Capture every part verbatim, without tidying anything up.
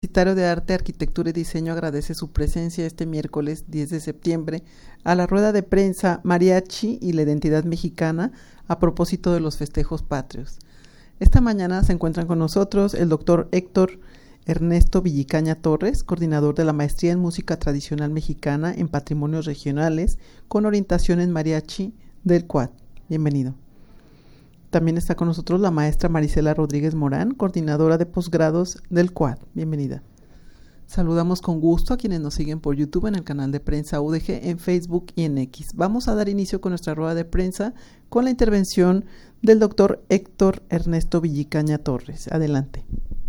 Universitario de Arte, Arquitectura y Diseño agradece su presencia este miércoles diez de septiembre a la rueda de prensa Mariachi y la identidad mexicana a propósito de los festejos patrios. Esta mañana se encuentran con nosotros el doctor Héctor Ernesto Villicaña Torres, coordinador de la Maestría en Música Tradicional Mexicana en Patrimonios Regionales con orientación en Mariachi del C U A D. Bienvenido. También está con nosotros la maestra Marisela Rodríguez Morán, coordinadora de posgrados del C U A D. Bienvenida. Saludamos con gusto a quienes nos siguen por YouTube en el canal de prensa U D G, en Facebook y en X. Vamos a dar inicio con nuestra rueda de prensa con la intervención del doctor Héctor Ernesto Villicaña Torres. Adelante.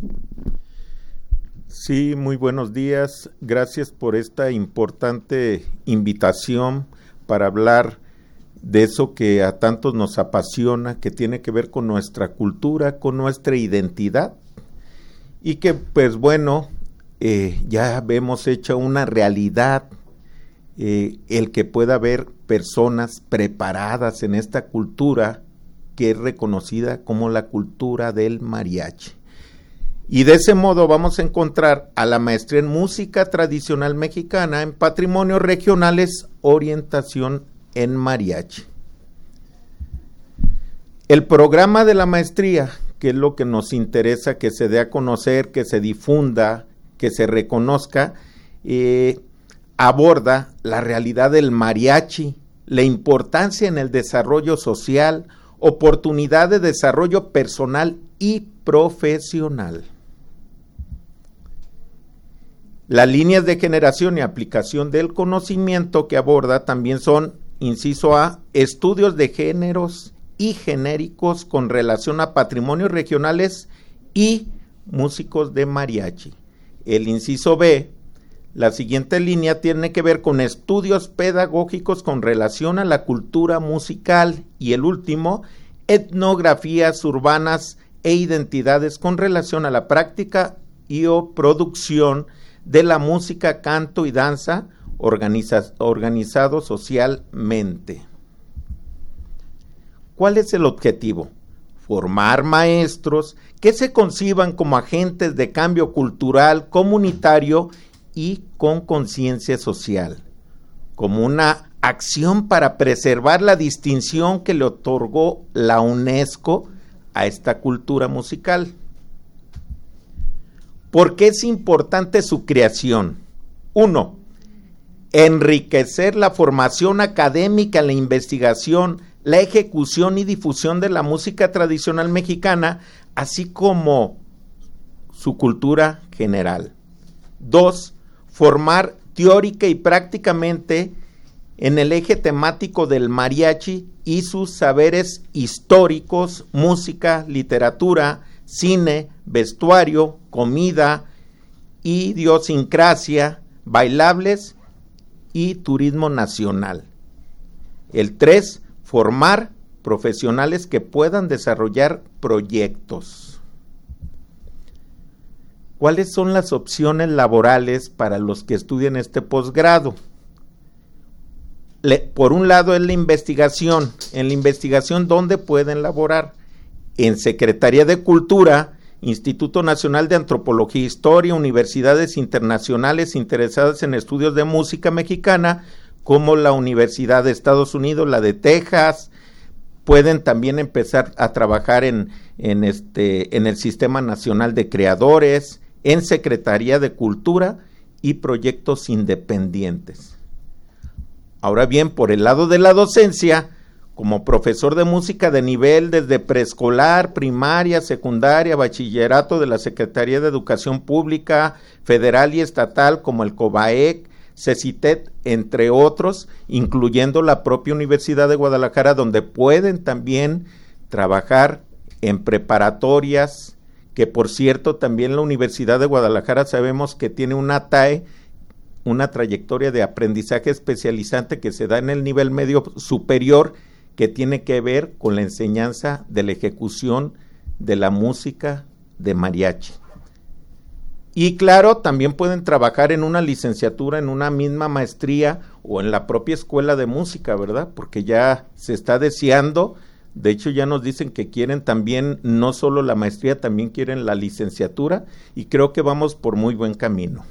Sí, muy buenos días. Gracias por esta importante invitación para hablar de eso que a tantos nos apasiona, que tiene que ver con nuestra cultura, con nuestra identidad, y que pues bueno, eh, ya vemos hecha una realidad eh, el que pueda haber personas preparadas en esta cultura que es reconocida como la cultura del mariachi. Y de ese modo vamos a encontrar a la maestría en música tradicional mexicana en patrimonios regionales, orientación en mariachi. El programa de la maestría, que es lo que nos interesa que se dé a conocer, que se difunda, que se reconozca, eh, aborda la realidad del mariachi, la importancia en el desarrollo social, oportunidad de desarrollo personal y profesional. Las líneas de generación y aplicación del conocimiento que aborda también son, inciso A, estudios de géneros y genéricos con relación a patrimonios regionales y músicos de mariachi. El inciso B, la siguiente línea tiene que ver con estudios pedagógicos con relación a la cultura musical, y el último, etnografías urbanas e identidades con relación a la práctica y o producción de la música, canto y danza organiza, organizado socialmente. ¿Cuál es el objetivo? Formar maestros que se conciban como agentes de cambio cultural, comunitario y con conciencia social, como una acción para preservar la distinción que le otorgó la UNESCO a esta cultura musical. ¿Por qué es importante su creación? Uno, enriquecer la formación académica, la investigación, la ejecución y difusión de la música tradicional mexicana, así como su cultura general. Dos, formar teórica y prácticamente en el eje temático del mariachi y sus saberes históricos, música, literatura, cine, vestuario, comida, idiosincrasia, bailables y turismo nacional. El tres, formar profesionales que puedan desarrollar proyectos. ¿Cuáles son las opciones laborales para los que estudian este posgrado? Le, por un lado es la investigación. En la investigación, ¿dónde pueden laborar? En Secretaría de Cultura, Instituto Nacional de Antropología e Historia, universidades internacionales interesadas en estudios de música mexicana, como la Universidad de Estados Unidos, la de Texas. Pueden también empezar a trabajar en, en, este, en el Sistema Nacional de Creadores, en Secretaría de Cultura y proyectos independientes. Ahora bien, por el lado de la docencia, como profesor de música de nivel desde preescolar, primaria, secundaria, bachillerato de la Secretaría de Educación Pública, federal y estatal, como el COBAEC, CECITET, entre otros, incluyendo la propia Universidad de Guadalajara, donde pueden también trabajar en preparatorias, que por cierto también la Universidad de Guadalajara sabemos que tiene una T A E, una trayectoria de aprendizaje especializante que se da en el nivel medio superior, que tiene que ver con la enseñanza de la ejecución de la música de mariachi. Y claro, también pueden trabajar en una licenciatura, en una misma maestría o en la propia escuela de música, ¿verdad? Porque ya se está deseando De hecho, ya nos dicen que quieren también, no solo la maestría, también quieren la licenciatura, y creo que vamos por muy buen camino.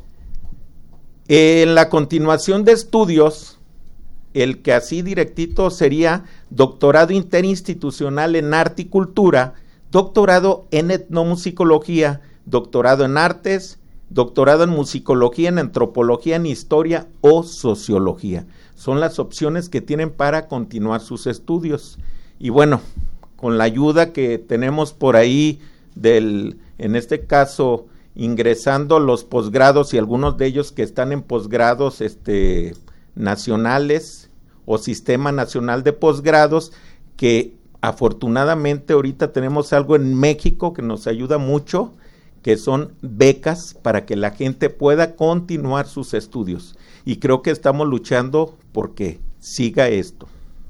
En la continuación de estudios, el que así directito sería doctorado interinstitucional en arte y cultura, doctorado en etnomusicología, doctorado en artes, doctorado en musicología, en antropología, en historia o sociología. Son las opciones que tienen para continuar sus estudios. Y bueno, con la ayuda que tenemos por ahí del, en este caso, ingresando los posgrados y algunos de ellos que están en posgrados este, nacionales o Sistema Nacional de Posgrados, que afortunadamente ahorita tenemos algo en México que nos ayuda mucho, que son becas para que la gente pueda continuar sus estudios. Y creo que estamos luchando porque siga esto.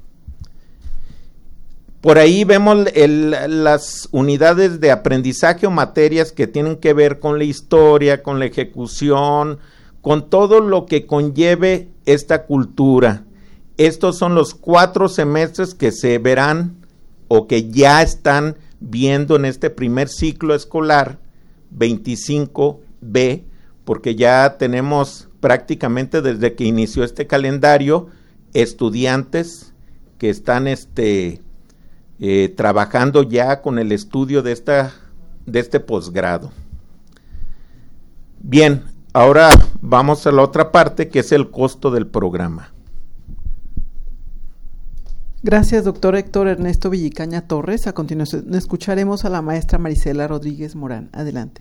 Por ahí vemos el, las unidades de aprendizaje o materias que tienen que ver con la historia, con la ejecución, con todo lo que conlleve esta cultura. Estos son los cuatro semestres que se verán o que ya están viendo en este primer ciclo escolar veinticinco B, porque ya tenemos prácticamente desde que inició este calendario estudiantes que están este Eh, trabajando ya con el estudio de esta de este posgrado. Bien, ahora vamos a la otra parte, que es el costo del programa. Gracias, doctor Héctor Ernesto Villicaña Torres. A continuación escucharemos a la maestra Marisela Rodríguez Morán. Adelante.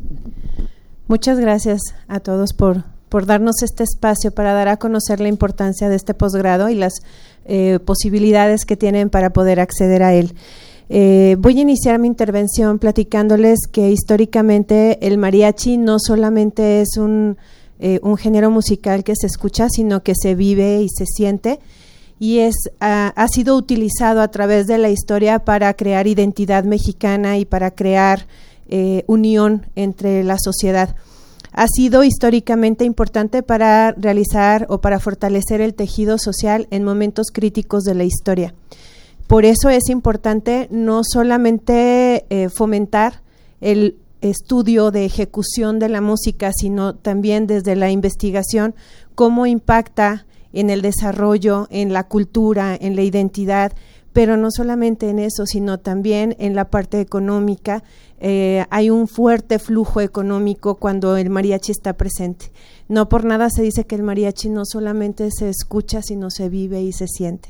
Muchas gracias a todos por, por darnos este espacio para dar a conocer la importancia de este posgrado y las Eh, posibilidades que tienen para poder acceder a él. Eh, voy a iniciar mi intervención platicándoles que históricamente el mariachi no solamente es un, eh, un género musical que se escucha, sino que se vive y se siente, y es ha, ha sido utilizado a través de la historia para crear identidad mexicana y para crear eh, unión entre la sociedad. Ha sido históricamente importante para realizar o para fortalecer el tejido social en momentos críticos de la historia. Por eso es importante no solamente eh, fomentar el estudio de ejecución de la música, sino también desde la investigación cómo impacta en el desarrollo, en la cultura, en la identidad, pero no solamente en eso, sino también en la parte económica. Eh, hay un fuerte flujo económico cuando el mariachi está presente. No por nada se dice que el mariachi no solamente se escucha, sino se vive y se siente.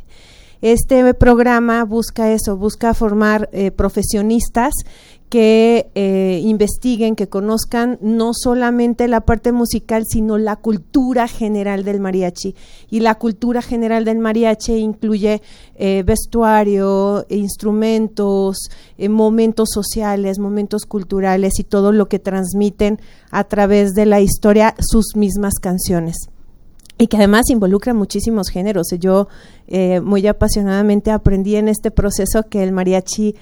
Este programa busca eso, busca formar eh, profesionistas que eh, investiguen, que conozcan no solamente la parte musical, sino la cultura general del mariachi. Y la cultura general del mariachi incluye eh, vestuario, instrumentos, eh, momentos sociales, momentos culturales y todo lo que transmiten a través de la historia sus mismas canciones. Y que además involucra muchísimos géneros. Yo eh, muy apasionadamente aprendí en este proceso que el mariachi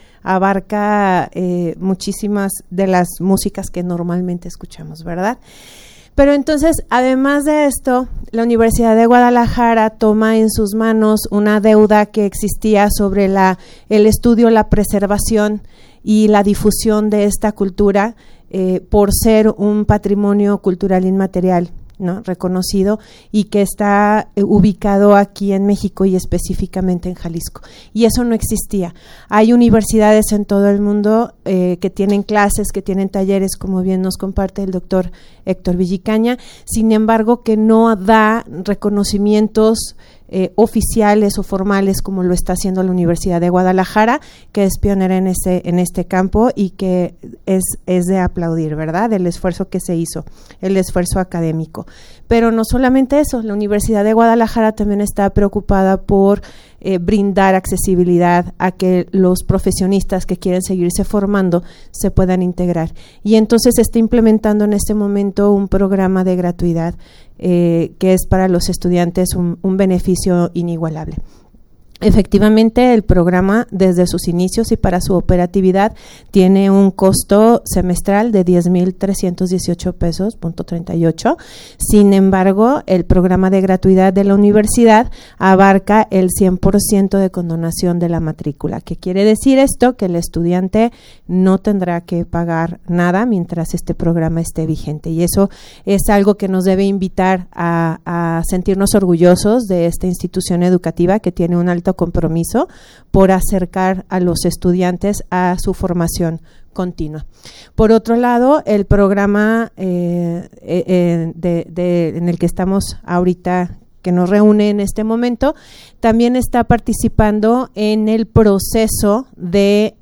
abarca eh, muchísimas de las músicas que normalmente escuchamos, ¿verdad? Pero entonces, además de esto, la Universidad de Guadalajara toma en sus manos una deuda que existía sobre la, el estudio, la preservación y la difusión de esta cultura eh, por ser un patrimonio cultural inmaterial, ¿no?, reconocido, y que está eh, ubicado aquí en México y específicamente en Jalisco. Y eso no existía. Hay universidades en todo el mundo eh, que tienen clases, que tienen talleres, como bien nos comparte el doctor Héctor Villicaña, sin embargo que no da reconocimientos eh, oficiales o formales como lo está haciendo la Universidad de Guadalajara, que es pionera en este, en este campo y que es, es de aplaudir, ¿verdad?, el esfuerzo que se hizo, el esfuerzo académico. Pero no solamente eso, la Universidad de Guadalajara también está preocupada por eh, brindar accesibilidad a que los profesionistas que quieren seguirse formando se puedan integrar. Y entonces se está implementando en este momento un programa de gratuidad eh, que es para los estudiantes un, un beneficio inigualable. Efectivamente, el programa desde sus inicios y para su operatividad tiene un costo semestral de diez mil trescientos dieciocho pesos, punto treinta y ocho. Sin embargo, el programa de gratuidad de la universidad abarca el cien por ciento de condonación de la matrícula. ¿Qué quiere decir esto? Que el estudiante no tendrá que pagar nada mientras este programa esté vigente. Y eso es algo que nos debe invitar a, a sentirnos orgullosos de esta institución educativa que tiene un alto compromiso por acercar a los estudiantes a su formación continua. Por otro lado, el programa eh, eh, de, de, en el que estamos ahorita, que nos reúne en este momento, también está participando en el proceso de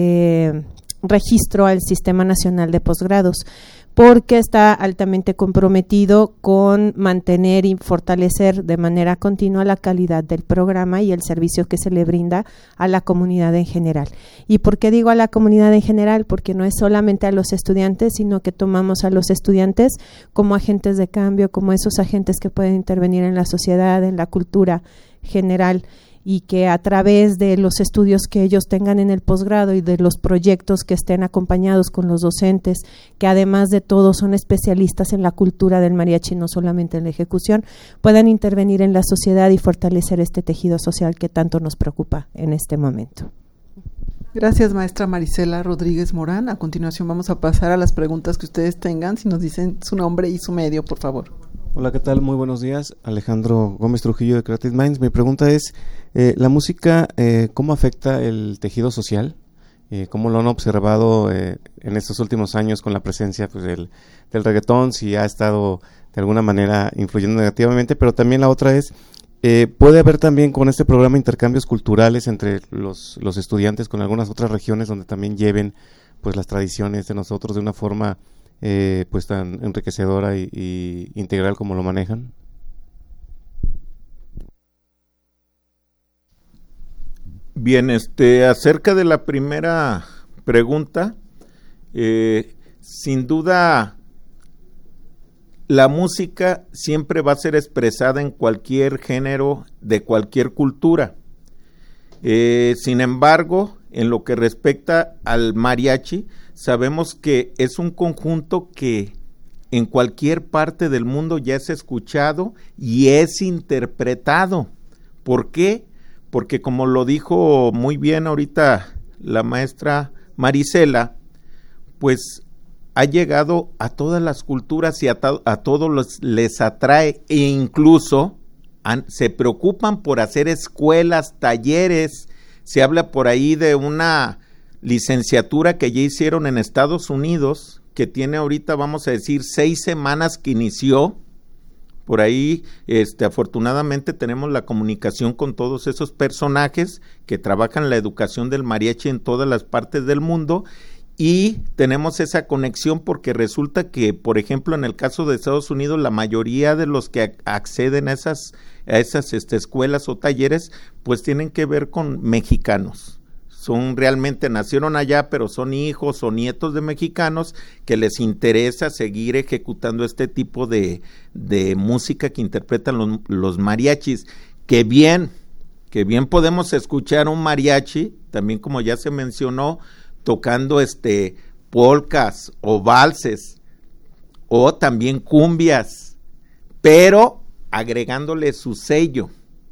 eh, registro al Sistema Nacional de Posgrados, porque está altamente comprometido con mantener y fortalecer de manera continua la calidad del programa y el servicio que se le brinda a la comunidad en general. ¿Y por qué digo a la comunidad en general? Porque no es solamente a los estudiantes, sino que tomamos a los estudiantes como agentes de cambio, como esos agentes que pueden intervenir en la sociedad, en la cultura general, y que a través de los estudios que ellos tengan en el posgrado y de los proyectos que estén acompañados con los docentes, que además de todo son especialistas en la cultura del mariachi, no solamente en la ejecución, puedan intervenir en la sociedad y fortalecer este tejido social que tanto nos preocupa en este momento. Gracias, maestra Marisela Rodríguez Morán. A continuación vamos a pasar a las preguntas que ustedes tengan. Si nos dicen su nombre y su medio, por favor. Hola, ¿qué tal? Muy buenos días. Alejandro Gómez Trujillo de Creative Minds. Mi pregunta es, eh, ¿la música eh, cómo afecta el tejido social? Eh, ¿Cómo lo han observado eh, en estos últimos años con la presencia pues, del, del reggaetón? Si ha estado de alguna manera influyendo negativamente, pero también la otra es, eh, ¿puede haber también con este programa intercambios culturales entre los, los estudiantes con algunas otras regiones donde también lleven pues las tradiciones de nosotros de una forma Eh, pues tan enriquecedora y, y integral como lo manejan? Bien, este, acerca de la primera pregunta, eh, sin duda la música siempre va a ser expresada en cualquier género de cualquier cultura. Eh, sin embargo, en lo que respecta al mariachi, sabemos que es un conjunto que en cualquier parte del mundo ya es escuchado y es interpretado. ¿Por qué? Porque como lo dijo muy bien ahorita la maestra Marisela, pues ha llegado a todas las culturas y a, to- a todos los, les atrae e incluso han, se preocupan por hacer escuelas, talleres. Se habla por ahí de una licenciatura que ya hicieron en Estados Unidos, que tiene ahorita, vamos a decir, seis semanas que inició. Por ahí, este, afortunadamente tenemos la comunicación con todos esos personajes que trabajan la educación del mariachi en todas las partes del mundo, y tenemos esa conexión porque resulta que, por ejemplo, en el caso de Estados Unidos, la mayoría de los que acceden a esas, a esas este, escuelas o talleres, pues tienen que ver con mexicanos. Son realmente, nacieron allá, pero son hijos o nietos de mexicanos que les interesa seguir ejecutando este tipo de, de música que interpretan los, los mariachis. Que bien, que bien podemos escuchar un mariachi, también como ya se mencionó, tocando este polcas o valses, o también cumbias, pero agregándole su sello.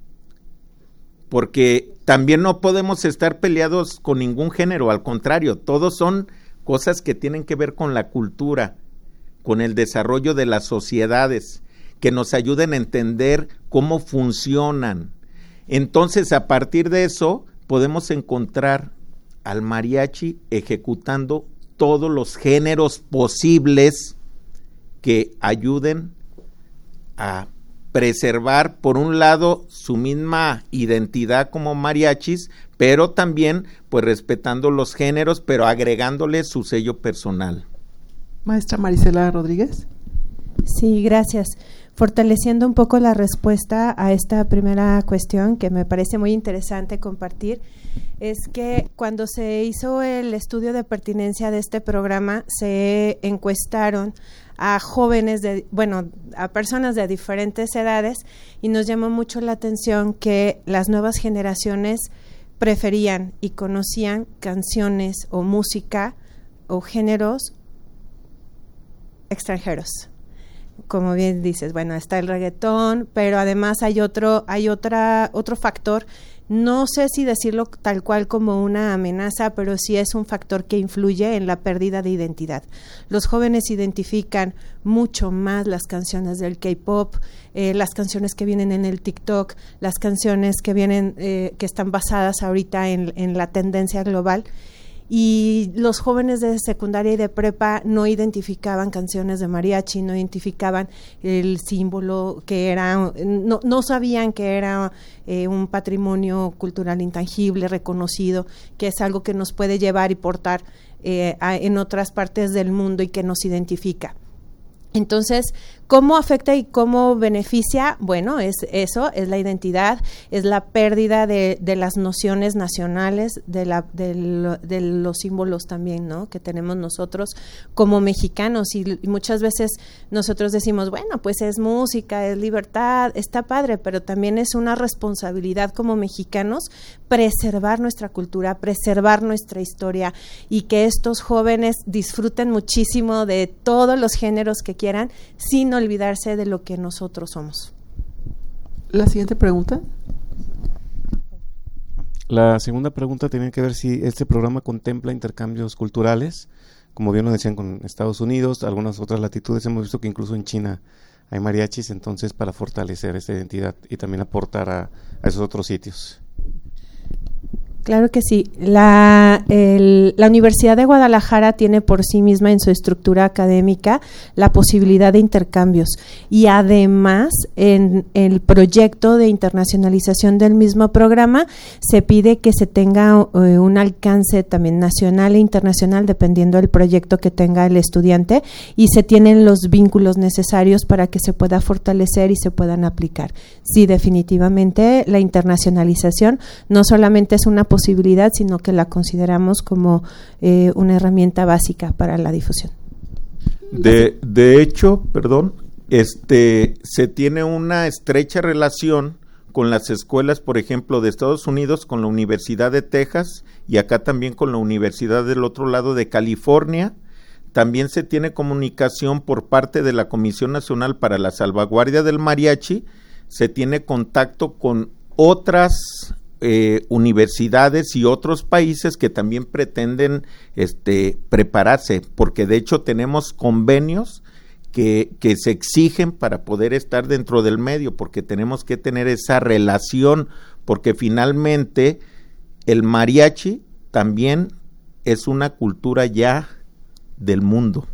Porque también no podemos estar peleados con ningún género, al contrario, todos son cosas que tienen que ver con la cultura, con el desarrollo de las sociedades, que nos ayuden a entender cómo funcionan. Entonces, a partir de eso, podemos encontrar al mariachi ejecutando todos los géneros posibles que ayuden a preservar, por un lado, su misma identidad como mariachis, pero también, pues, respetando los géneros, pero agregándole su sello personal. Maestra Marisela Rodríguez. Sí, gracias. fortaleciendo un poco la respuesta a esta primera cuestión que me parece muy interesante compartir, es que cuando se hizo el estudio de pertinencia de este programa, se encuestaron a jóvenes, de, bueno, a personas de diferentes edades, y nos llamó mucho la atención que las nuevas generaciones preferían y conocían canciones o música o géneros extranjeros. Como bien dices, bueno, está el reggaetón, pero además hay otro, hay otra, otro factor. No sé si decirlo tal cual como una amenaza, pero sí es un factor que influye en la pérdida de identidad. Los jóvenes identifican mucho más las canciones del K-pop, eh, las canciones que vienen en el TikTok, las canciones que vienen, eh, que están basadas ahorita en, en la tendencia global. Y los jóvenes de secundaria y de prepa no identificaban canciones de mariachi, no identificaban el símbolo que era, no, no sabían que era eh, un patrimonio cultural intangible, reconocido, que es algo que nos puede llevar y portar eh, a, en otras partes del mundo y que nos identifica. Entonces, ¿cómo afecta y cómo beneficia? Bueno, es eso, es la identidad, es la pérdida de, de las nociones nacionales, de, la, de, lo, de los símbolos también, ¿no?, que tenemos nosotros como mexicanos, y, y muchas veces nosotros decimos, bueno, pues es música, es libertad, está padre, pero también es una responsabilidad como mexicanos preservar nuestra cultura, preservar nuestra historia, y que estos jóvenes disfruten muchísimo de todos los géneros que quieran, sin olvidarse de lo que nosotros somos. La siguiente pregunta. La segunda pregunta tiene que ver si este programa contempla intercambios culturales, como bien nos decían, con Estados Unidos, algunas otras latitudes. Hemos visto que incluso en China hay mariachis, entonces para fortalecer esta identidad y también aportar a, a esos otros sitios. Claro que sí. La, el, la Universidad de Guadalajara tiene por sí misma en su estructura académica la posibilidad de intercambios, y además en el proyecto de internacionalización del mismo programa se pide que se tenga eh, un alcance también nacional e internacional dependiendo del proyecto que tenga el estudiante, y se tienen los vínculos necesarios para que se pueda fortalecer y se puedan aplicar. Sí, definitivamente la internacionalización no solamente es una posibilidad, sino que la consideramos como eh, una herramienta básica para la difusión. De, de hecho, perdón, este, se tiene una estrecha relación con las escuelas, por ejemplo, de Estados Unidos, con la Universidad de Texas, y acá también con la Universidad del otro lado de California. También se tiene comunicación por parte de la Comisión Nacional para la Salvaguardia del Mariachi, se tiene contacto con otras Eh, universidades y otros países que también pretenden este, prepararse, porque de hecho tenemos convenios que, que se exigen para poder estar dentro del medio, porque tenemos que tener esa relación, porque finalmente el mariachi también es una cultura ya del mundo.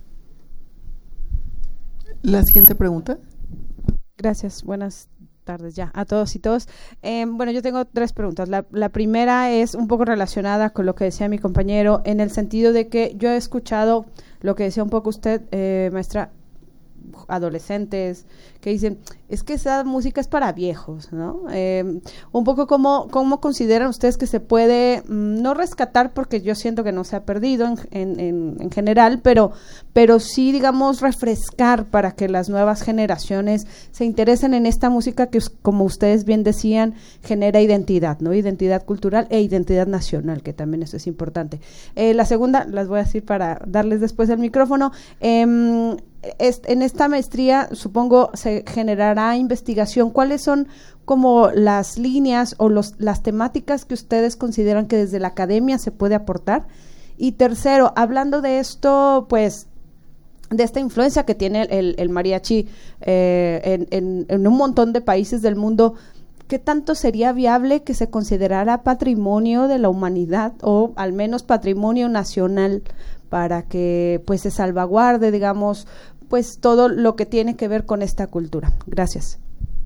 La siguiente pregunta. Gracias, buenas tardes ya a todos y todos. Eh, bueno, yo tengo tres preguntas. La, la primera es un poco relacionada con lo que decía mi compañero, en el sentido de que yo he escuchado lo que decía un poco usted, eh, maestra, adolescentes que dicen, es que esa música es para viejos, ¿no? Eh, un poco cómo, cómo consideran ustedes que se puede, mmm, no rescatar, porque yo siento que no se ha perdido en, en, en, en general, pero, pero sí, digamos, refrescar para que las nuevas generaciones se interesen en esta música que, como ustedes bien decían, genera identidad, ¿no? Identidad cultural e identidad nacional, que también eso es importante. Eh, la segunda, las voy a decir para darles después el micrófono. Eh, en esta maestría, supongo, se generará investigación. ¿Cuáles son como las líneas o los, las temáticas que ustedes consideran que desde la academia se puede aportar? Y tercero, hablando de esto, pues, de esta influencia que tiene el, el mariachi eh, en, en, en un montón de países del mundo, ¿qué tanto sería viable que se considerara patrimonio de la humanidad, o al menos patrimonio nacional, para que pues se salvaguarde, digamos, pues todo lo que tiene que ver con esta cultura? Gracias.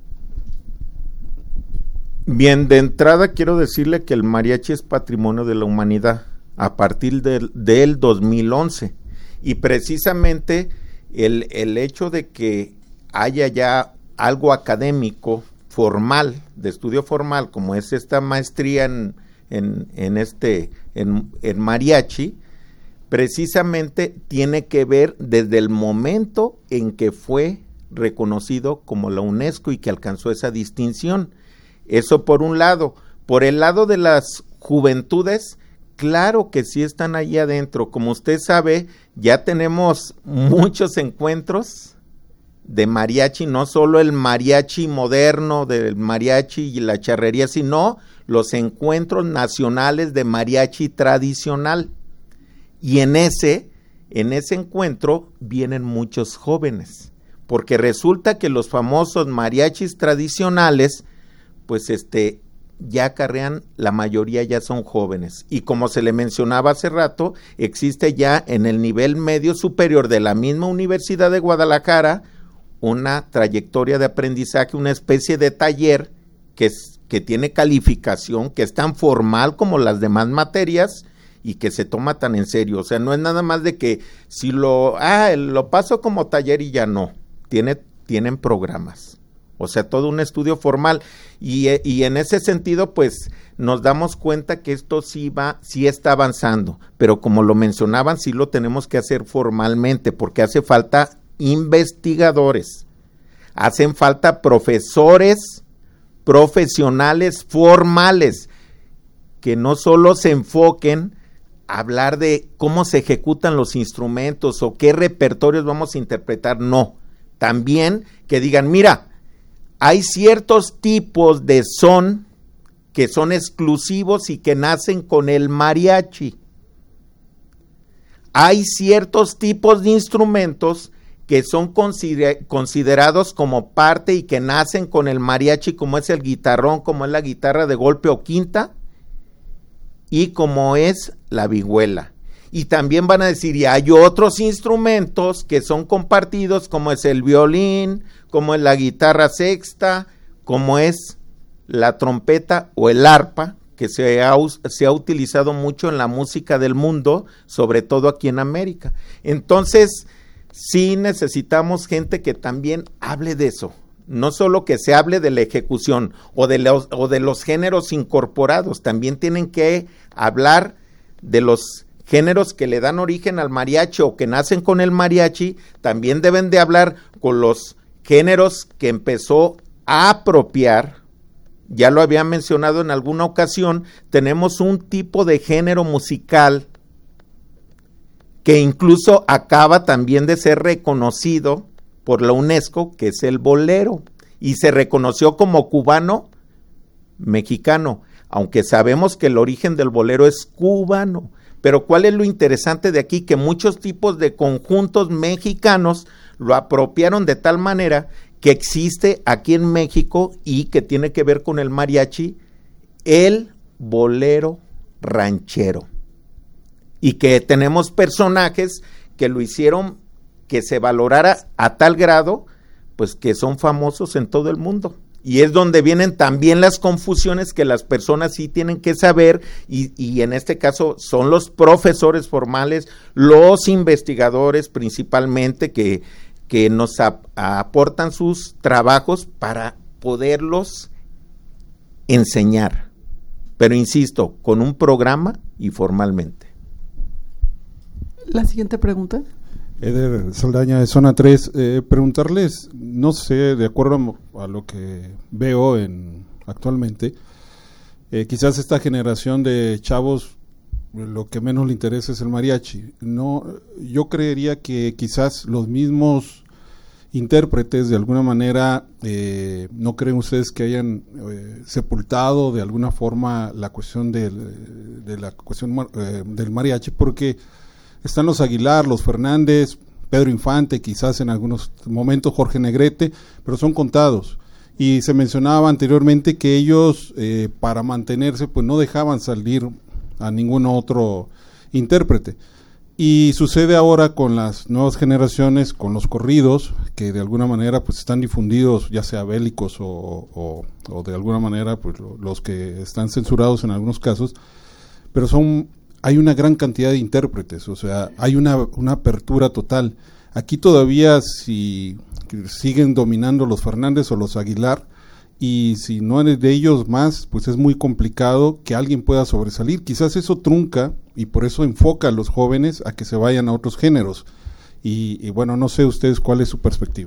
Bien, de entrada quiero decirle que el mariachi es patrimonio de la humanidad a partir del, del dos mil once, y precisamente el, el hecho de que haya ya algo académico, formal, de estudio formal, como es esta maestría en, en, en, este, en, en mariachi, precisamente tiene que ver desde el momento en que fue reconocido como la UNESCO y que alcanzó esa distinción. Eso por un lado. Por el lado de las juventudes, claro que sí están ahí adentro. Como usted sabe, ya tenemos muchos encuentros de mariachi, no solo el mariachi moderno, del mariachi y la charrería, sino los encuentros nacionales de mariachi tradicional. Y en ese, en ese encuentro vienen muchos jóvenes, porque resulta que los famosos mariachis tradicionales, pues este, ya acarrean, la mayoría ya son jóvenes. Y como se le mencionaba hace rato, existe ya en el nivel medio superior de la misma Universidad de Guadalajara una trayectoria de aprendizaje, una especie de taller que, es, que tiene calificación, que es tan formal como las demás materias y que se toma tan en serio. O sea, no es nada más de que si lo, ah, lo paso como taller y ya no. Tiene, tienen programas. O sea, todo un estudio formal. Y, y en ese sentido, pues, nos damos cuenta que esto sí va, sí está avanzando. Pero como lo mencionaban, sí lo tenemos que hacer formalmente, porque hace falta investigadores, hacen falta profesores profesionales formales que no solo se enfoquen a hablar de cómo se ejecutan los instrumentos o qué repertorios vamos a interpretar, no, también que digan, mira, hay ciertos tipos de son que son exclusivos y que nacen con el mariachi. Hay ciertos tipos de instrumentos que son consider- considerados como parte y que nacen con el mariachi, como es el guitarrón, como es la guitarra de golpe o quinta, y como es la vihuela. Y también van a decir, y hay otros instrumentos que son compartidos, como es el violín, como es la guitarra sexta, como es la trompeta o el arpa, que se ha, se ha utilizado mucho en la música del mundo, sobre todo aquí en América. Entonces, sí necesitamos gente que también hable de eso, no solo que se hable de la ejecución o de los, o de los géneros incorporados, también tienen que hablar de los géneros que le dan origen al mariachi o que nacen con el mariachi, también deben de hablar con los géneros que empezó a apropiar. Ya lo había mencionado en alguna ocasión, tenemos un tipo de género musical que incluso acaba también de ser reconocido por la UNESCO, que es el bolero, y se reconoció como cubano mexicano, aunque sabemos que el origen del bolero es cubano. Pero ¿cuál es lo interesante de aquí? Que muchos tipos de conjuntos mexicanos lo apropiaron de tal manera que existe aquí en México y que tiene que ver con el mariachi, el bolero ranchero. Y que tenemos personajes que lo hicieron que se valorara a tal grado, pues que son famosos en todo el mundo. Y es donde vienen también las confusiones que las personas sí tienen que saber, y, y en este caso son los profesores formales, los investigadores principalmente que, que nos ap- aportan sus trabajos para poderlos enseñar. Pero insisto, con un programa y formalmente. La siguiente pregunta. Eder Saldaña de Zona tres, eh, preguntarles, no sé, de acuerdo a lo que veo en actualmente, eh, quizás esta generación de chavos lo que menos le interesa es el mariachi. No, yo creería que quizás los mismos intérpretes de alguna manera, eh, ¿no creen ustedes que hayan eh, sepultado de alguna forma la cuestión del, de la cuestión eh, del mariachi? Porque están los Aguilar, los Fernández, Pedro Infante, quizás en algunos momentos Jorge Negrete, pero son contados. Y se mencionaba anteriormente que ellos, eh, para mantenerse, pues no dejaban salir a ningún otro intérprete. Y sucede ahora con las nuevas generaciones, con los corridos, que de alguna manera pues están difundidos, ya sea bélicos o, o, o de alguna manera pues los que están censurados en algunos casos, pero son... hay una gran cantidad de intérpretes, o sea, hay una, una apertura total. Aquí todavía, si que siguen dominando los Fernández o los Aguilar, y si no eres de ellos más, pues es muy complicado que alguien pueda sobresalir. Quizás eso trunca y por eso enfoca a los jóvenes a que se vayan a otros géneros. Y, y bueno, no sé ustedes cuál es su perspectiva.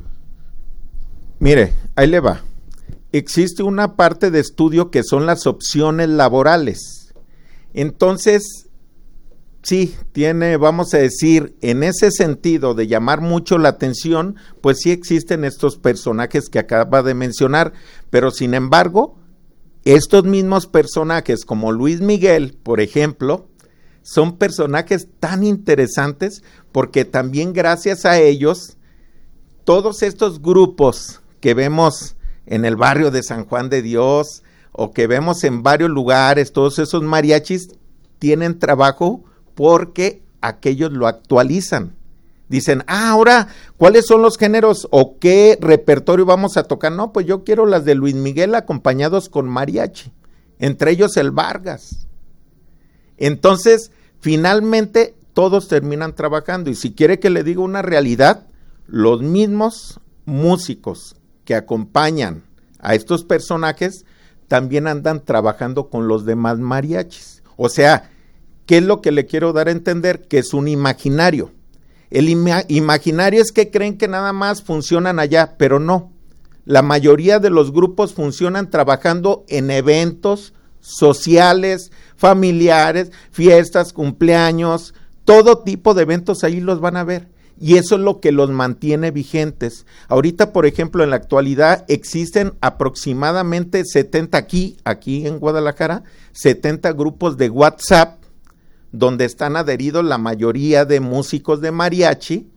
Mire, ahí le va. Existe una parte de estudio que son las opciones laborales. Entonces, sí, tiene, vamos a decir, en ese sentido de llamar mucho la atención, pues sí existen estos personajes que acaba de mencionar, pero sin embargo, estos mismos personajes como Luis Miguel, por ejemplo, son personajes tan interesantes porque también gracias a ellos, todos estos grupos que vemos en el barrio de San Juan de Dios o que vemos en varios lugares, todos esos mariachis tienen trabajo porque aquellos lo actualizan. Dicen, ah, ahora, ¿cuáles son los géneros o qué repertorio vamos a tocar? No, pues yo quiero las de Luis Miguel acompañados con mariachi, entre ellos el Vargas. Entonces, finalmente, todos terminan trabajando. Y si quiere que le diga una realidad, los mismos músicos que acompañan a estos personajes también andan trabajando con los demás mariachis. O sea, ¿qué es lo que le quiero dar a entender? Que es un imaginario. El ima- imaginario es que creen que nada más funcionan allá, pero no. La mayoría de los grupos funcionan trabajando en eventos sociales, familiares, fiestas, cumpleaños, todo tipo de eventos ahí los van a ver. Y eso es lo que los mantiene vigentes. Ahorita, por ejemplo, en la actualidad existen aproximadamente setenta aquí, aquí en Guadalajara, setenta grupos de WhatsApp donde están adheridos la mayoría de músicos de mariachi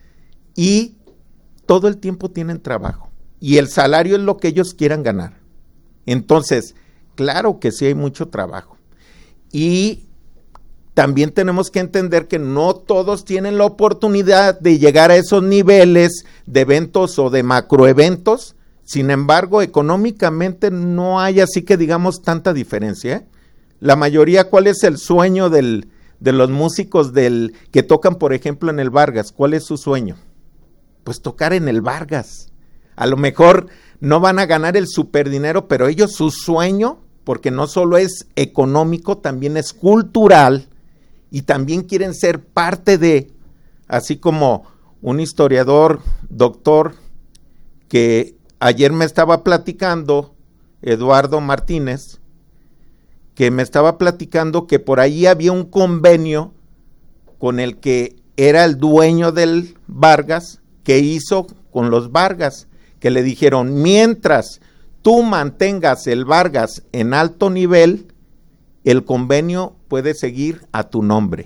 y todo el tiempo tienen trabajo y el salario es lo que ellos quieran ganar. Entonces, claro que sí hay mucho trabajo y también tenemos que entender que no todos tienen la oportunidad de llegar a esos niveles de eventos o de macroeventos. Sin embargo, económicamente no hay así que digamos tanta diferencia, ¿eh? La mayoría, ¿cuál es el sueño del, de los músicos del que tocan, por ejemplo, en el Vargas? ¿Cuál es su sueño? Pues tocar en el Vargas. A lo mejor no van a ganar el superdinero, pero ellos su sueño, porque no solo es económico, también es cultural y también quieren ser parte de, así como un historiador, doctor, que ayer me estaba platicando, Eduardo Martínez, que me estaba platicando que por ahí había un convenio con el que era el dueño del Vargas, que hizo con los Vargas, que le dijeron, mientras tú mantengas el Vargas en alto nivel, el convenio puede seguir a tu nombre.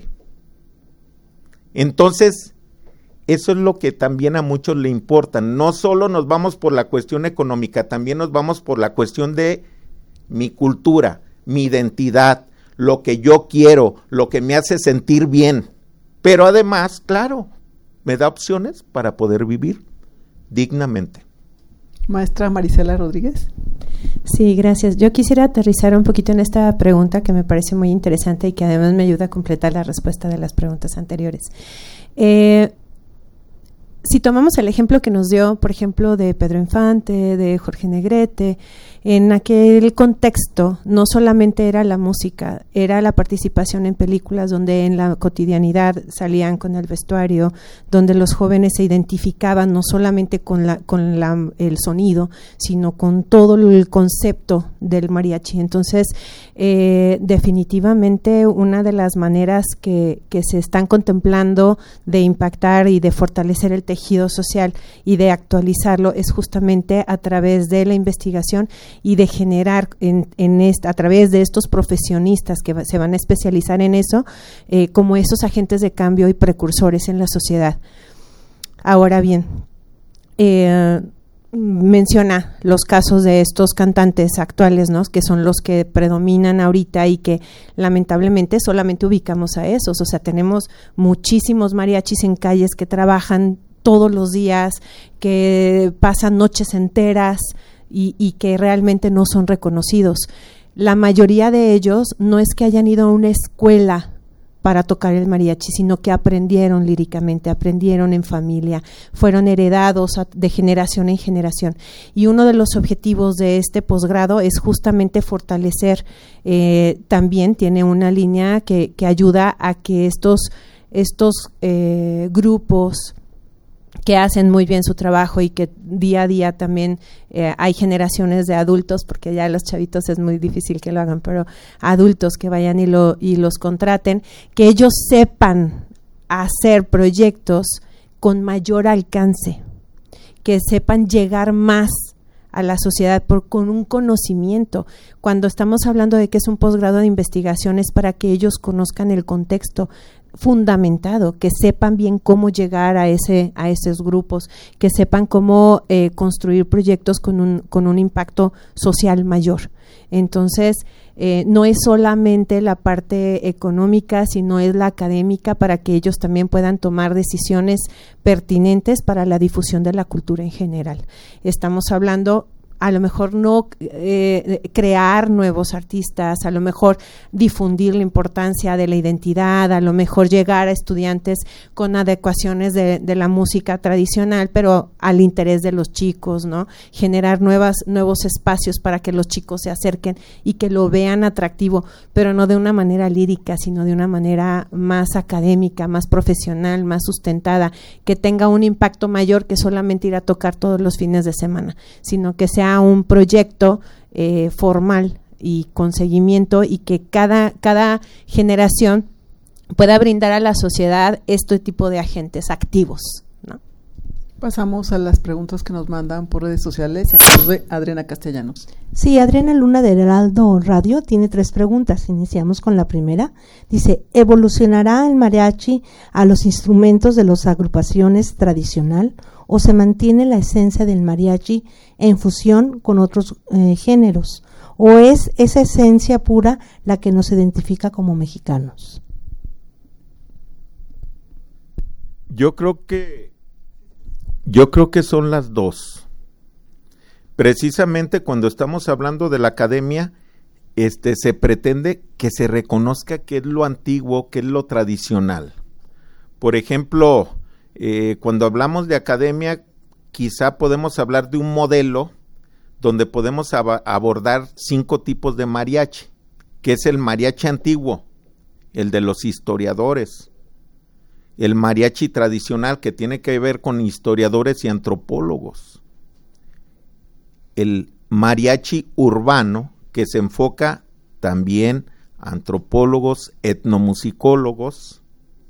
Entonces, eso es lo que también a muchos le importa. No solo nos vamos por la cuestión económica, también nos vamos por la cuestión de mi cultura, mi identidad, lo que yo quiero, lo que me hace sentir bien. Pero además, claro, me da opciones para poder vivir dignamente. Maestra Marisela Rodríguez. Sí, gracias. Yo quisiera aterrizar un poquito en esta pregunta que me parece muy interesante y que además me ayuda a completar la respuesta de las preguntas anteriores. Eh, si tomamos el ejemplo que nos dio, por ejemplo, de Pedro Infante, de Jorge Negrete, en aquel contexto no solamente era la música, era la participación en películas donde en la cotidianidad salían con el vestuario, donde los jóvenes se identificaban no solamente con la con la, el sonido, sino con todo el concepto del mariachi. Entonces, eh, definitivamente una de las maneras que, que se están contemplando de impactar y de fortalecer el tejido social y de actualizarlo es justamente a través de la investigación y de generar en, en esta, a través de estos profesionistas que va, se van a especializar en eso, eh, como esos agentes de cambio y precursores en la sociedad. Ahora bien, eh, menciona los casos de estos cantantes actuales, ¿no?, que son los que predominan ahorita y que lamentablemente solamente ubicamos a esos. O sea, tenemos muchísimos mariachis en calles que trabajan todos los días, que pasan noches enteras y, y que realmente no son reconocidos. La mayoría de ellos no es que hayan ido a una escuela para tocar el mariachi, sino que aprendieron líricamente, aprendieron en familia, fueron heredados a, de generación en generación. Y uno de los objetivos de este posgrado es justamente fortalecer, eh, también tiene una línea que, que ayuda a que estos, estos eh, grupos que hacen muy bien su trabajo y que día a día también eh, hay generaciones de adultos, porque ya los chavitos es muy difícil que lo hagan, pero adultos que vayan y, lo, y los contraten, que ellos sepan hacer proyectos con mayor alcance, que sepan llegar más a la sociedad por, con un conocimiento. Cuando estamos hablando de que es un posgrado de investigación, es para que ellos conozcan el contexto fundamentado, que sepan bien cómo llegar a ese a esos grupos, que sepan cómo eh, construir proyectos con un con un impacto social mayor. Entonces, eh, no es solamente la parte económica, sino es la académica, para que ellos también puedan tomar decisiones pertinentes para la difusión de la cultura en general. Estamos hablando a lo mejor no eh, crear nuevos artistas, a lo mejor difundir la importancia de la identidad, a lo mejor llegar a estudiantes con adecuaciones de, de la música tradicional, pero al interés de los chicos, ¿no? Generar nuevas, nuevos espacios para que los chicos se acerquen y que lo vean atractivo, pero no de una manera lírica, sino de una manera más académica, más profesional, más sustentada, que tenga un impacto mayor que solamente ir a tocar todos los fines de semana, sino que sea un proyecto eh, formal y con seguimiento, y que cada, cada generación pueda brindar a la sociedad este tipo de agentes activos, ¿no? Pasamos a las preguntas que nos mandan por redes sociales. Empezamos de Adriana Castellanos. Sí, Adriana Luna de Heraldo Radio tiene tres preguntas. Iniciamos con la primera. Dice, ¿evolucionará el mariachi a los instrumentos de las agrupaciones tradicional o se mantiene la esencia del mariachi en fusión con otros eh, géneros? ¿O es esa esencia pura la que nos identifica como mexicanos? Yo creo que yo creo que son las dos. Precisamente cuando estamos hablando de la academia, este se pretende que se reconozca qué es lo antiguo, qué es lo tradicional. Por ejemplo, eh, cuando hablamos de academia, quizá podemos hablar de un modelo donde podemos ab- abordar cinco tipos de mariachi, que es el mariachi antiguo, el de los historiadores, el mariachi tradicional, que tiene que ver con historiadores y antropólogos, el mariachi urbano, que se enfoca también a antropólogos, etnomusicólogos.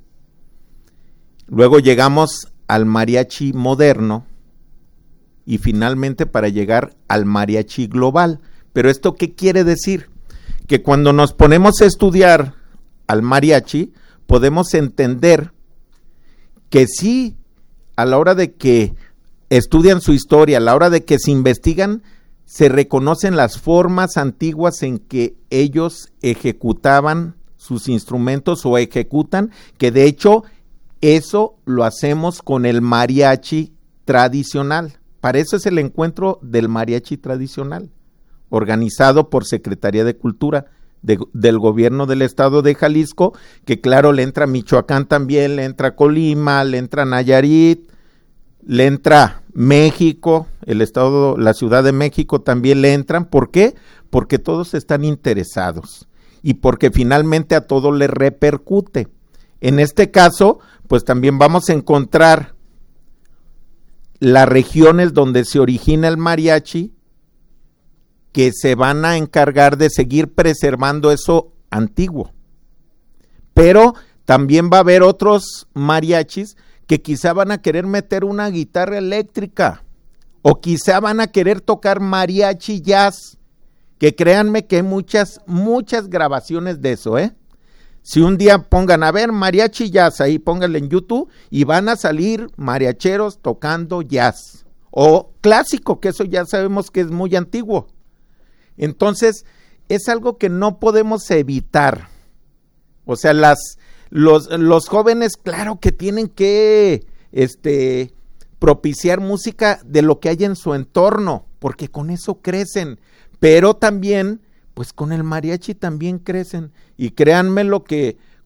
Luego llegamos al mariachi moderno y finalmente para llegar al mariachi global. Pero ¿esto qué quiere decir? Que cuando nos ponemos a estudiar al mariachi, podemos entender que sí, a la hora de que estudian su historia, a la hora de que se investigan, se reconocen las formas antiguas en que ellos ejecutaban sus instrumentos o ejecutan, que de hecho eso lo hacemos con el mariachi tradicional. Para eso es el encuentro del mariachi tradicional, organizado por Secretaría de Cultura de, del gobierno del estado de Jalisco, que claro, le entra Michoacán también, le entra Colima, le entra Nayarit, le entra México, el estado, la Ciudad de México también le entran. ¿Por qué? Porque todos están interesados y porque finalmente a todo le repercute. En este caso, pues también vamos a encontrar las regiones donde se origina el mariachi, que se van a encargar de seguir preservando eso antiguo. Pero también va a haber otros mariachis que quizá van a querer meter una guitarra eléctrica, o quizá van a querer tocar mariachi jazz, que créanme que hay muchas, muchas grabaciones de eso, ¿eh? Si un día pongan a ver mariachi jazz, ahí pónganle en YouTube y van a salir mariacheros tocando jazz o clásico, que eso ya sabemos que es muy antiguo. Entonces, es algo que no podemos evitar. O sea, las los, los jóvenes, claro que tienen que este propiciar música de lo que hay en su entorno, porque con eso crecen, pero también pues con el mariachi también crecen, y créanme lo que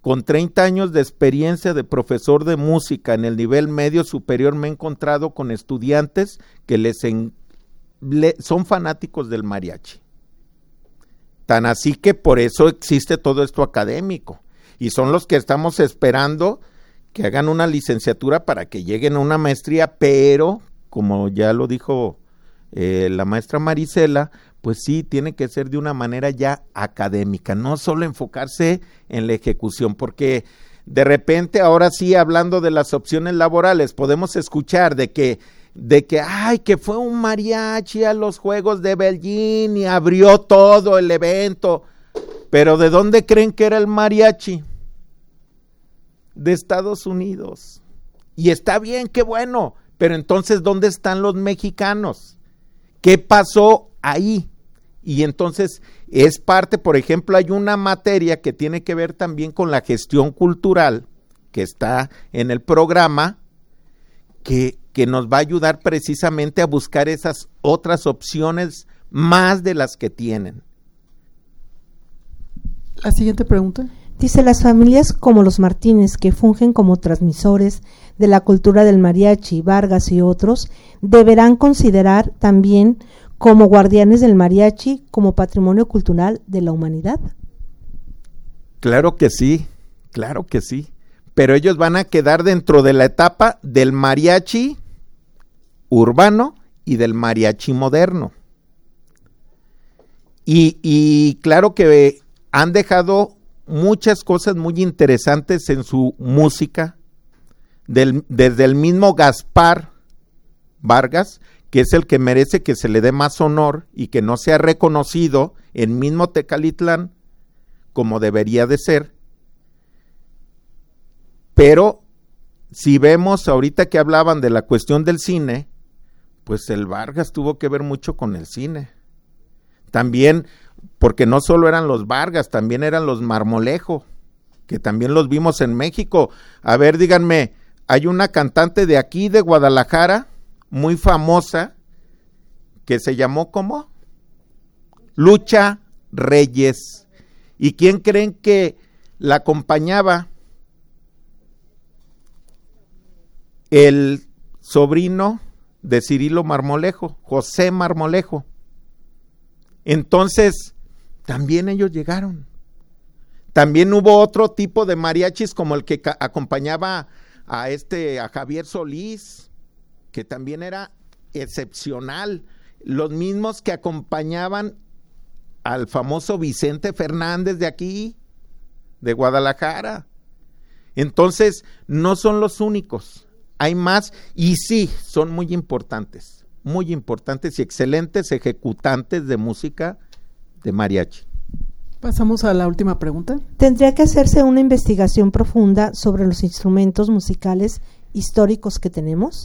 con treinta años de experiencia de profesor de música en el nivel medio superior, me he encontrado con estudiantes que les en, le, son fanáticos del mariachi. Tan así que por eso existe todo esto académico. Y son los que estamos esperando que hagan una licenciatura para que lleguen a una maestría, pero, como ya lo dijo eh, la maestra Marisela, pues sí, tiene que ser de una manera ya académica, no solo enfocarse en la ejecución, porque de repente, ahora sí, hablando de las opciones laborales, podemos escuchar de que, de que, ay, que fue un mariachi a los Juegos de Beijing y abrió todo el evento, pero ¿de dónde creen que era el mariachi? De Estados Unidos. Y está bien, qué bueno, pero entonces, ¿dónde están los mexicanos? ¿Qué pasó ahí? Y entonces es parte, por ejemplo, hay una materia que tiene que ver también con la gestión cultural, que está en el programa, que, que nos va a ayudar precisamente a buscar esas otras opciones más de las que tienen. La siguiente pregunta. Dice, las familias como los Martínez, que fungen como transmisores de la cultura del mariachi, Vargas y otros, deberán considerar también como guardianes del mariachi como patrimonio cultural de la humanidad. Claro que sí, claro que sí, pero ellos van a quedar dentro de la etapa del mariachi urbano y del mariachi moderno. Y, y claro que han dejado muchas cosas muy interesantes en su música, del, desde el mismo Gaspar Vargas, que es el que merece que se le dé más honor y que no sea reconocido en mismo Tecalitlán como debería de ser. Pero si vemos ahorita que hablaban de la cuestión del cine, pues el Vargas tuvo que ver mucho con el cine. También, porque no solo eran los Vargas, también eran los Marmolejo, que también los vimos en México. A ver, díganme, hay una cantante de aquí, de Guadalajara, muy famosa, que se llamó ¿cómo? Lucha Reyes. ¿Y quién creen que la acompañaba? El sobrino de Cirilo Marmolejo, José Marmolejo. Entonces, también ellos llegaron. También hubo otro tipo de mariachis como el que ca- acompañaba a este, a Javier Solís, que también era excepcional, los mismos que acompañaban al famoso Vicente Fernández de aquí, de Guadalajara. Entonces, no son los únicos, hay más, y sí, son muy importantes, muy importantes y excelentes ejecutantes de música de mariachi. Pasamos a la última pregunta. Tendría que hacerse una investigación profunda sobre los instrumentos musicales históricos que tenemos.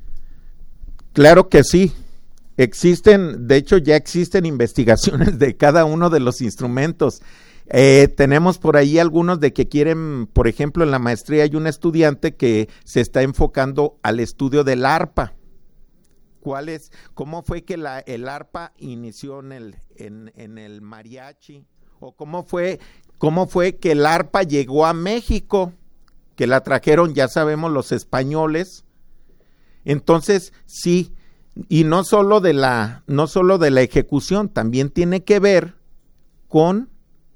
Claro que sí, existen, de hecho ya existen investigaciones de cada uno de los instrumentos. Eh, tenemos por ahí algunos de que quieren, por ejemplo, en la maestría hay un estudiante que se está enfocando al estudio del arpa. ¿Cuál es, cómo fue que la, el arpa inició en el, en, en el mariachi? ¿O cómo fue, cómo fue que el arpa llegó a México? Que la trajeron, ya sabemos, los españoles. Entonces, sí, y no solo de la, no solo de la ejecución, también tiene que ver con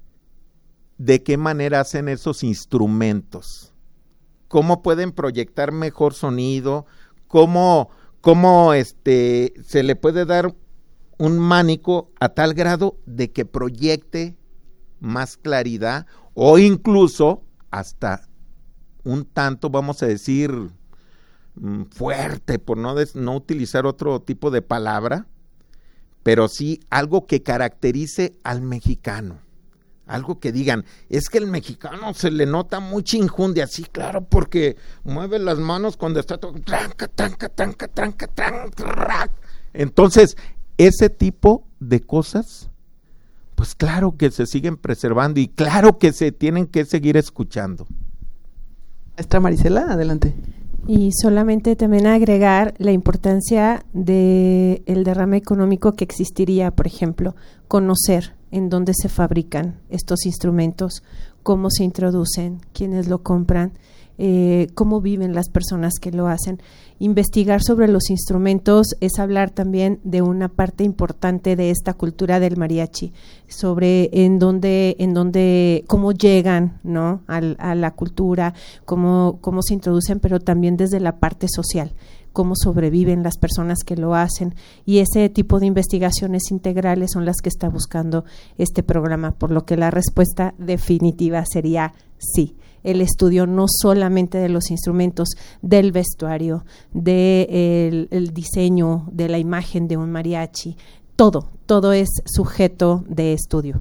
de qué manera hacen esos instrumentos, cómo pueden proyectar mejor sonido, cómo, cómo este, se le puede dar un mánico a tal grado de que proyecte más claridad o incluso hasta un tanto, vamos a decir, fuerte, por no, des, no utilizar otro tipo de palabra, pero sí algo que caracterice al mexicano, algo que digan, es que el mexicano se le nota mucha injundia, sí, claro, porque mueve las manos cuando está todo, tranca, tranca, tranca, tranca, tranca. Entonces, ese tipo de cosas, pues claro que se siguen preservando y claro que se tienen que seguir escuchando. Maestra Marisela, adelante. Y solamente también agregar la importancia de el derrame económico que existiría, por ejemplo, conocer en dónde se fabrican estos instrumentos, cómo se introducen, quiénes lo compran, eh, cómo viven las personas que lo hacen. Investigar sobre los instrumentos es hablar también de una parte importante de esta cultura del mariachi, sobre en dónde, en dónde, cómo llegan, ¿no?, Al, a la cultura, cómo, cómo se introducen, pero también desde la parte social, cómo sobreviven las personas que lo hacen, y ese tipo de investigaciones integrales son las que está buscando este programa, por lo que la respuesta definitiva sería sí. El estudio no solamente de los instrumentos, del vestuario, del el diseño, de la imagen de un mariachi, todo, todo es sujeto de estudio.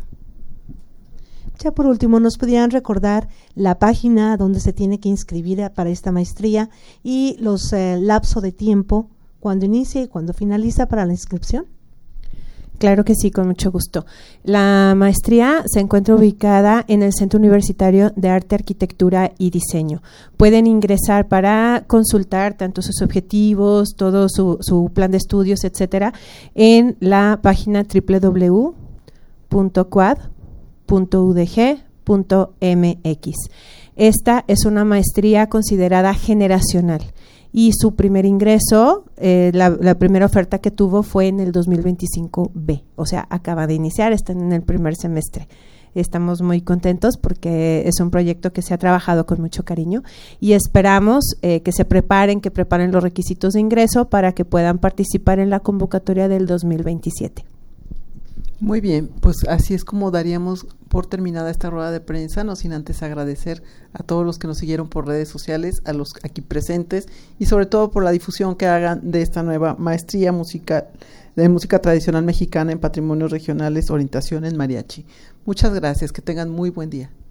Ya por último, ¿nos podrían recordar la página donde se tiene que inscribir para esta maestría y los eh, lapso de tiempo, cuando inicia y cuando finaliza para la inscripción? Claro que sí, con mucho gusto. La maestría se encuentra ubicada en el Centro Universitario de Arte, Arquitectura y Diseño. Pueden ingresar para consultar tanto sus objetivos, todo su, su plan de estudios, etcétera, en la página doble u doble u doble u punto quad punto u d g punto m x. Esta es una maestría considerada generacional y su primer ingreso, eh, la, la primera oferta que tuvo fue en el dos mil veinticinco B, o sea, acaba de iniciar, están en el primer semestre. Estamos muy contentos porque es un proyecto que se ha trabajado con mucho cariño y esperamos eh, que se preparen, que preparen los requisitos de ingreso para que puedan participar en la convocatoria del dos mil veintisiete. Muy bien, pues así es como daríamos por terminada esta rueda de prensa, no sin antes agradecer a todos los que nos siguieron por redes sociales, a los aquí presentes y sobre todo por la difusión que hagan de esta nueva maestría musical de música tradicional mexicana en patrimonios regionales, orientación en mariachi. Muchas gracias, que tengan muy buen día.